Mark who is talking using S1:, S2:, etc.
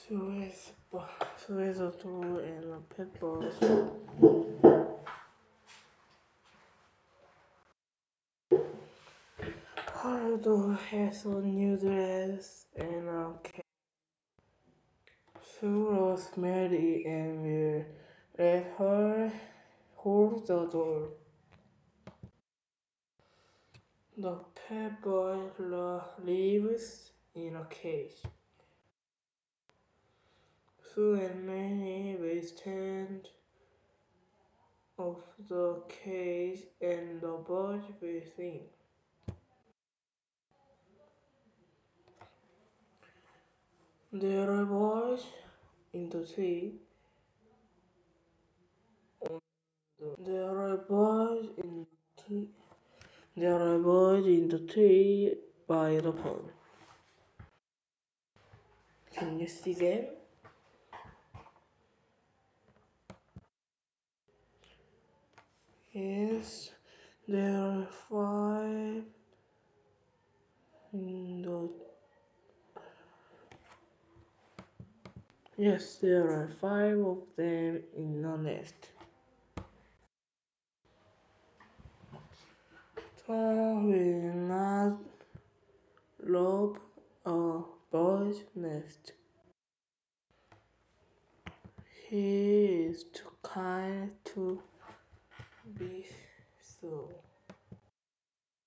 S1: So is a tool and a pet boss. Haldor has a new dress and a cat. Sue was married and will let her hold the door. The pet boy lives in a cage. Sue and Manny will stand of the cage and the bird will sing. There are birds in the tree. There are birds in the tree. There are birds in the tree by the pond. Can you see them? Yes, there are five in the. Yes, there are five of them in the nest. Tom will not rob a bird's nest. He is too kind to be so.